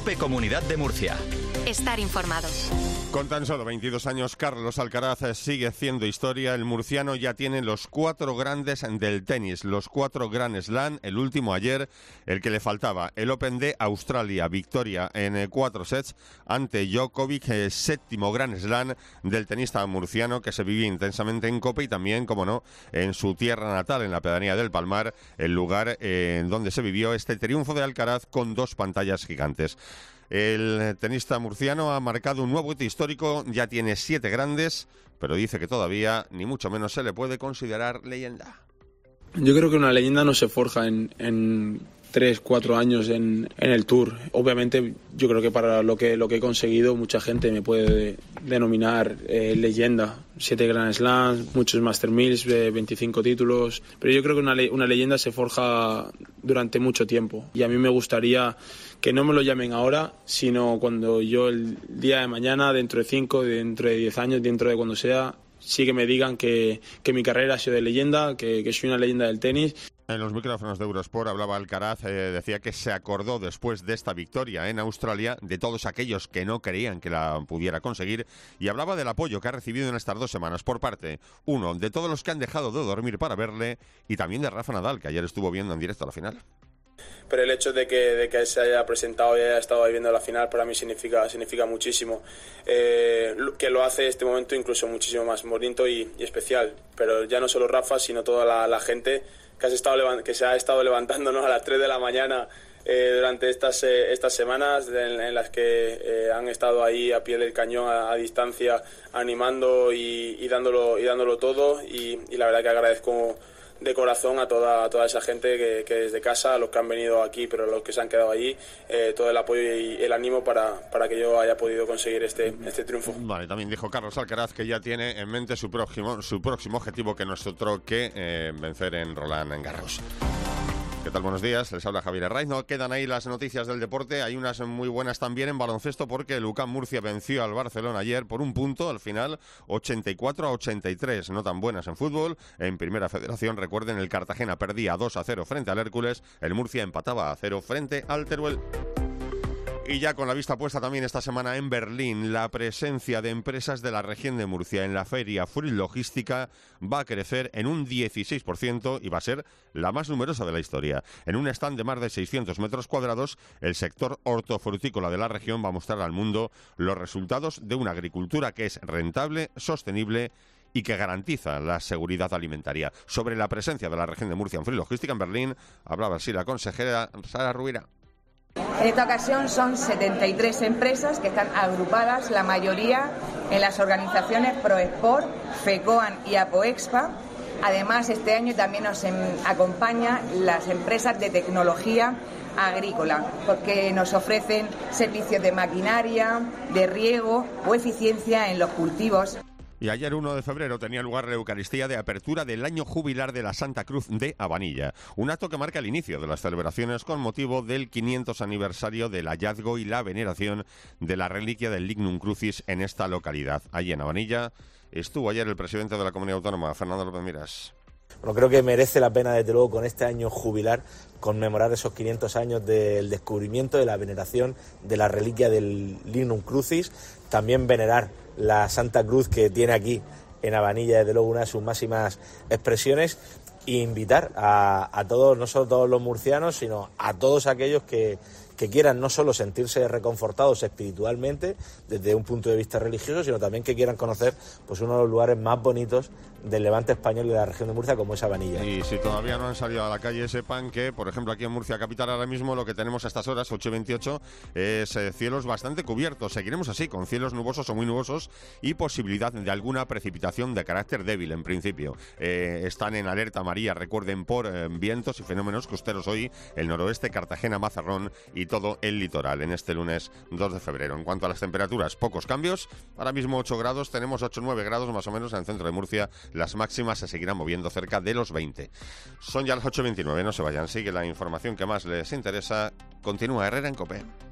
COPE Comunidad de Murcia. Estar informado. Con tan solo 22 años, Carlos Alcaraz sigue haciendo historia. El murciano ya tiene los 4 grandes del tenis, los 4 Grand Slam, el último ayer, el que le faltaba, el Open de Australia, victoria en 4 sets ante Djokovic, 7º Grand Slam del tenista murciano que se vivía intensamente en COPE y también, como no, en su tierra natal, en la pedanía del Palmar, el lugar en donde se vivió este triunfo de Alcaraz con 2 pantallas gigantes. El tenista murciano ha marcado un nuevo hito histórico, ya tiene 7 grandes, pero dice que todavía ni mucho menos se le puede considerar leyenda. Yo creo que una leyenda no se forja en 3-4 años en el Tour. Obviamente yo creo que para lo que he conseguido mucha gente me puede denominar leyenda. 7 Grand Slams, muchos Master 1000, 25 títulos, pero yo creo que una leyenda se forja durante mucho tiempo y a mí me gustaría que no me lo llamen ahora, sino cuando yo el día de mañana, dentro de 5, dentro de 10 años, dentro de cuando sea, sí que me digan que mi carrera ha sido de leyenda, que soy una leyenda del tenis. En los micrófonos de Eurosport hablaba Alcaraz, decía que se acordó después de esta victoria en Australia de todos aquellos que no creían que la pudiera conseguir y hablaba del apoyo que ha recibido en estas 2 semanas por parte, uno, de todos los que han dejado de dormir para verle y también de Rafa Nadal, que ayer estuvo viendo en directo la final. Pero el hecho de que se haya presentado y haya estado ahí viendo la final para mí significa muchísimo. Que lo hace este momento incluso muchísimo más bonito y especial. Pero ya no solo Rafa, sino toda la gente que se ha estado levantando, ¿no?, a las 3 de la mañana durante estas semanas en las que han estado ahí a pie del cañón, a distancia, animando y dándolo todo. Y la verdad que agradezco de corazón a toda esa gente que desde casa, a los que han venido aquí, pero a los que se han quedado allí, todo el apoyo y el ánimo para que yo haya podido conseguir este triunfo. Vale, también dijo Carlos Alcaraz que ya tiene en mente su próximo objetivo, que no es otro que vencer en Roland Garros. ¿Qué tal? Buenos días, les habla Javier Herraiz. No quedan ahí las noticias del deporte, hay unas muy buenas también en baloncesto porque el UCAM Murcia venció al Barcelona ayer por un punto, al final 84-83, no tan buenas en fútbol. En Primera Federación, recuerden, el Cartagena perdía 2-0 frente al Hércules, el Murcia empataba a 0 frente al Teruel. Y ya con la vista puesta también esta semana en Berlín, la presencia de empresas de la región de Murcia en la feria Fruit Logística va a crecer en un 16% y va a ser la más numerosa de la historia. En un stand de más de 600 metros cuadrados, el sector hortofrutícola de la región va a mostrar al mundo los resultados de una agricultura que es rentable, sostenible y que garantiza la seguridad alimentaria. Sobre la presencia de la región de Murcia en Fruit Logística en Berlín, hablaba así la consejera Sara Rubira. En esta ocasión son 73 empresas que están agrupadas, la mayoría en las organizaciones ProExport, FECOAN y APOEXPA. Además, este año también nos acompañan las empresas de tecnología agrícola, porque nos ofrecen servicios de maquinaria, de riego o eficiencia en los cultivos. Y ayer 1 de febrero tenía lugar la Eucaristía de apertura del año jubilar de la Santa Cruz de Abanilla, un acto que marca el inicio de las celebraciones con motivo del 500 aniversario del hallazgo y la veneración de la reliquia del Lignum Crucis en esta localidad. Allí en Abanilla estuvo ayer el presidente de la Comunidad Autónoma, Fernando López Miras. Bueno, creo que merece la pena, desde luego, con este año jubilar, conmemorar esos 500 años del descubrimiento, de la veneración de la reliquia del Lignum Crucis, también venerar la Santa Cruz que tiene aquí en Abanilla, desde luego una de sus máximas expresiones, e invitar a todos, no solo todos los murcianos, sino a todos aquellos que quieran no solo sentirse reconfortados espiritualmente desde un punto de vista religioso, sino también que quieran conocer pues uno de los lugares más bonitos del levante español y de la región de Murcia, como es Abanilla. Y si todavía no han salido a la calle, sepan que, por ejemplo, aquí en Murcia capital ahora mismo lo que tenemos a estas horas, 8:28, es cielos bastante cubiertos. Seguiremos así, con cielos nubosos o muy nubosos y posibilidad de alguna precipitación de carácter débil en principio. Están en alerta amarilla, recuerden, por vientos y fenómenos costeros hoy, el noroeste, Cartagena, Mazarrón y todo el litoral en este lunes 2 de febrero. En cuanto a las temperaturas, pocos cambios. Ahora mismo 8 grados, tenemos 8-9 grados más o menos en el centro de Murcia. Las máximas se seguirán moviendo cerca de los 20. Son ya las 8:29, no se vayan. Sigue la información que más les interesa. Continúa Herrera en COPE.